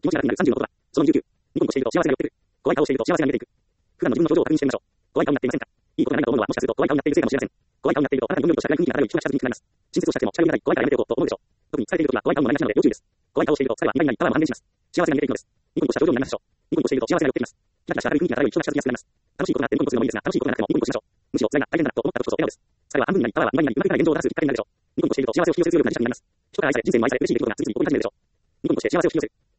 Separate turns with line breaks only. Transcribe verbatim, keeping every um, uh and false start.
気持ちが楽になるさんじゅうの言葉。そのにじゅうきゅう。ニコニコしていると幸せが寄ってくる。怖い顔をしていると幸せが見えていく。普段の自分の表情を確認してみましょう。怖い顔になっていませんか？いいことが何かと思うのはもしかすると怖い顔になっているせいかもしれません。怖い顔になっているとあなたによりとした暗い雰囲気が漂い気が近づきになります。親切をしたくても近寄りがたい怖いからやめておこうと思うでしょう。特に疲れているときは怖い顔もなりがちなので要注意です。怖い顔をしていると疲れは意外にパワーも半減します。幸せが見えていくのです。ニコニコした表情になりましょう。ニコニコしていると幸せが寄ってきます。キラキラした明るい雰囲気が漂い気が近づきやすくなります。楽しいことがあってニコニコするのもいいですが、楽しいことがなくてもニコニコしましょう。むしろ辛いな、大変だなと思った時こそ笑顔です。疲れは半分になり、パワーはにばいになり、うまくいかない現状を出すきっかけになるでしょう。ニコニコしていると幸せを引き寄せる強力な磁石になります。人から愛され人生にも愛され嬉しい出来事が次々に起こり始めるでしょう。ニコニコして幸せを引き寄せる。